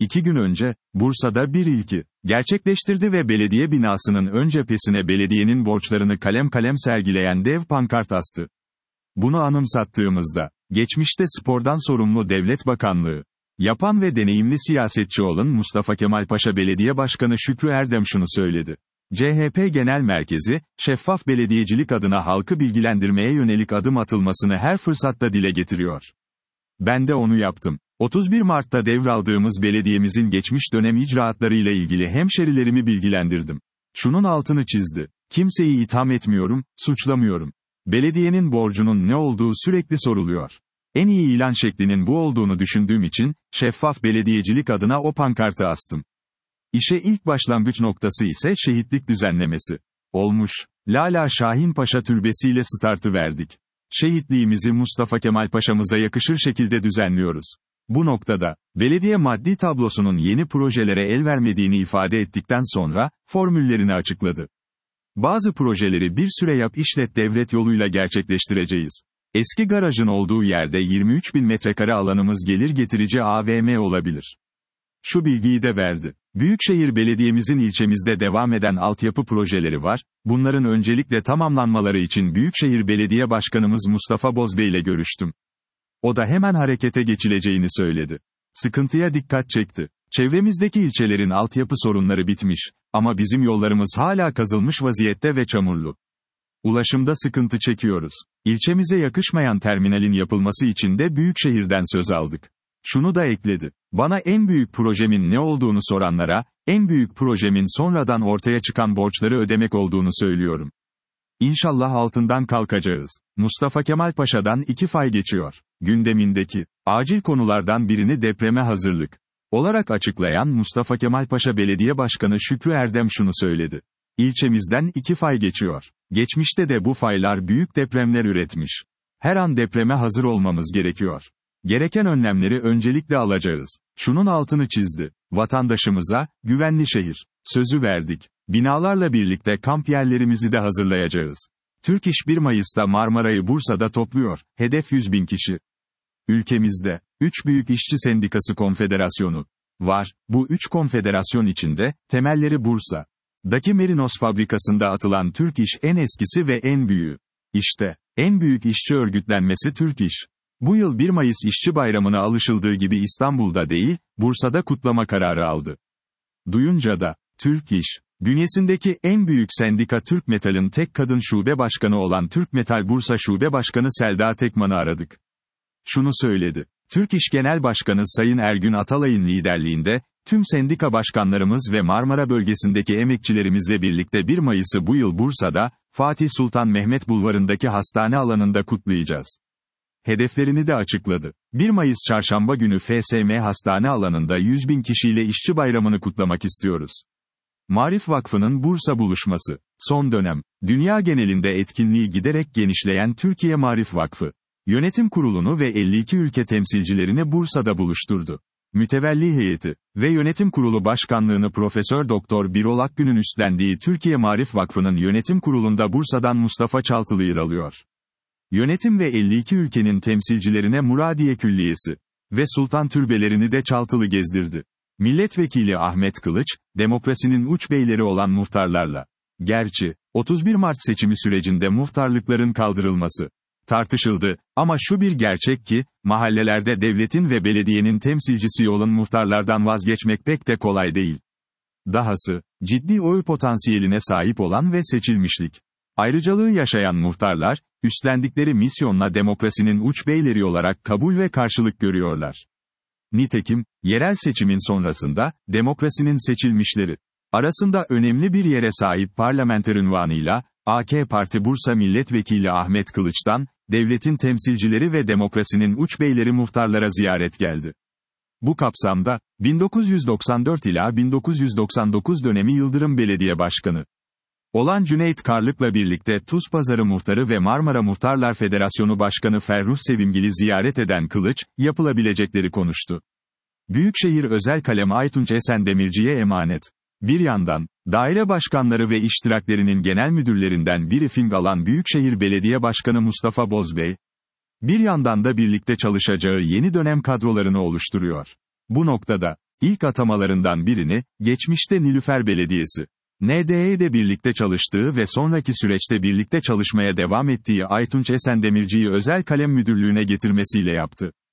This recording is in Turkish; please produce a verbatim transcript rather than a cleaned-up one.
İki gün önce, Bursa'da bir ilki gerçekleştirdi ve belediye binasının ön cephesine belediyenin borçlarını kalem kalem sergileyen dev pankart astı. Bunu anımsattığımızda, geçmişte spordan sorumlu Devlet Bakanlığı yapan ve deneyimli siyasetçi olan Mustafa Kemal Paşa Belediye Başkanı Şükrü Erdem şunu söyledi. C H P Genel Merkezi, şeffaf belediyecilik adına halkı bilgilendirmeye yönelik adım atılmasını her fırsatta dile getiriyor. Ben de onu yaptım. otuz bir Mart'ta devraldığımız belediyemizin geçmiş dönem icraatlarıyla ilgili hemşerilerimi bilgilendirdim. Şunun altını çizdi. Kimseyi itham etmiyorum, suçlamıyorum. Belediyenin borcunun ne olduğu sürekli soruluyor. En iyi ilan şeklinin bu olduğunu düşündüğüm için, şeffaf belediyecilik adına o pankartı astım. İşe ilk başlangıç noktası ise şehitlik düzenlemesi olmuş. Lala Şahin Paşa Türbesi ile startı verdik. Şehitliğimizi Mustafa Kemal Paşa'mıza yakışır şekilde düzenliyoruz. Bu noktada, belediye maddi tablosunun yeni projelere el vermediğini ifade ettikten sonra, formüllerini açıkladı. Bazı projeleri bir süre yap işlet devret yoluyla gerçekleştireceğiz. Eski garajın olduğu yerde yirmi üç bin metrekare alanımız gelir getirici A V M olabilir. Şu bilgiyi de verdi. Büyükşehir Belediye'mizin ilçemizde devam eden altyapı projeleri var, bunların öncelikle tamamlanmaları için Büyükşehir Belediye Başkanımız Mustafa Bozbey ile görüştüm. O da hemen harekete geçileceğini söyledi. Sıkıntıya dikkat çekti. Çevremizdeki ilçelerin altyapı sorunları bitmiş, ama bizim yollarımız hala kazılmış vaziyette ve çamurlu. Ulaşımda sıkıntı çekiyoruz. İlçemize yakışmayan terminalin yapılması için de Büyükşehir'den söz aldık. Şunu da ekledi. Bana en büyük projemin ne olduğunu soranlara, en büyük projemin sonradan ortaya çıkan borçları ödemek olduğunu söylüyorum. İnşallah altından kalkacağız. Mustafa Kemal Paşa'dan iki fay geçiyor. Gündemindeki acil konulardan birini depreme hazırlık olarak açıklayan Mustafa Kemal Paşa Belediye Başkanı Şükrü Erdem şunu söyledi. İlçemizden iki fay geçiyor. Geçmişte de bu faylar büyük depremler üretmiş. Her an depreme hazır olmamız gerekiyor. Gereken önlemleri öncelikle alacağız. Şunun altını çizdi. Vatandaşımıza, güvenli şehir sözü verdik. Binalarla birlikte kamp yerlerimizi de hazırlayacağız. Türk İş bir Mayıs'ta Marmara'yı Bursa'da topluyor. Hedef yüz bin kişi. Ülkemizde, üç büyük işçi sendikası konfederasyonu var. Bu üç konfederasyon içinde, temelleri Bursa'daki Merinos fabrikasında atılan Türk İş en eskisi ve en büyüğü. İşte, en büyük işçi örgütlenmesi Türk İş. Bu yıl bir Mayıs İşçi Bayramı'na alışıldığı gibi İstanbul'da değil, Bursa'da kutlama kararı aldı. Duyunca da, Türk İş, bünyesindeki en büyük sendika Türk Metal'in tek kadın şube başkanı olan Türk Metal Bursa Şube Başkanı Selda Tekman'ı aradık. Şunu söyledi. Türk İş Genel Başkanı Sayın Ergün Atalay'ın liderliğinde, tüm sendika başkanlarımız ve Marmara bölgesindeki emekçilerimizle birlikte bir Mayıs'ı bu yıl Bursa'da, Fatih Sultan Mehmet Bulvarı'ndaki hastane alanında kutlayacağız. Hedeflerini de açıkladı. bir Mayıs Çarşamba günü F S M hastane alanında yüz bin kişiyle işçi bayramını kutlamak istiyoruz. Maarif Vakfı'nın Bursa buluşması. Son dönem, dünya genelinde etkinliği giderek genişleyen Türkiye Maarif Vakfı, yönetim kurulunu ve elli iki ülke temsilcilerini Bursa'da buluşturdu. Mütevelli heyeti ve yönetim kurulu başkanlığını Profesör Doktor Birol Akgün'ün üstlendiği Türkiye Maarif Vakfı'nın yönetim kurulunda Bursa'dan Mustafa Çaltılı yer alıyor. Yönetim ve elli iki ülkenin temsilcilerine Muradiye Külliyesi ve Sultan Türbelerini de Çaltılı gezdirdi. Milletvekili Ahmet Kılıç, demokrasinin uç beyleri olan muhtarlarla, gerçi, otuz bir Mart seçimi sürecinde muhtarlıkların kaldırılması tartışıldı, ama şu bir gerçek ki, mahallelerde devletin ve belediyenin temsilcisi olan muhtarlardan vazgeçmek pek de kolay değil. Dahası, ciddi oy potansiyeline sahip olan ve seçilmişlik ayrıcalığı yaşayan muhtarlar, üstlendikleri misyonla demokrasinin uç beyleri olarak kabul ve karşılık görüyorlar. Nitekim, yerel seçimin sonrasında, demokrasinin seçilmişleri arasında önemli bir yere sahip parlamenter unvanıyla, A K Parti Bursa Milletvekili Ahmet Kılıç'tan, devletin temsilcileri ve demokrasinin uç beyleri muhtarlara ziyaret geldi. Bu kapsamda, bin dokuz yüz doksan dört ila bin dokuz yüz doksan dokuz dönemi Yıldırım Belediye Başkanı olan Cüneyt Karlık'la birlikte Tuzpazarı Muhtarı ve Marmara Muhtarlar Federasyonu Başkanı Ferruh Sevimgil'i ziyaret eden Kılıç, yapılabilecekleri konuştu. Büyükşehir özel kalem Aytunç Esen Demirci'ye emanet. Bir yandan, daire başkanları ve iştiraklerinin genel müdürlerinden briefing alan Büyükşehir Belediye Başkanı Mustafa Bozbey, bir yandan da birlikte çalışacağı yeni dönem kadrolarını oluşturuyor. Bu noktada, İlk atamalarından birini, geçmişte Nilüfer Belediyesi, N D E'de birlikte çalıştığı ve sonraki süreçte birlikte çalışmaya devam ettiği Aytunç Esendemirci'yi özel kalem müdürlüğüne getirmesiyle yaptı.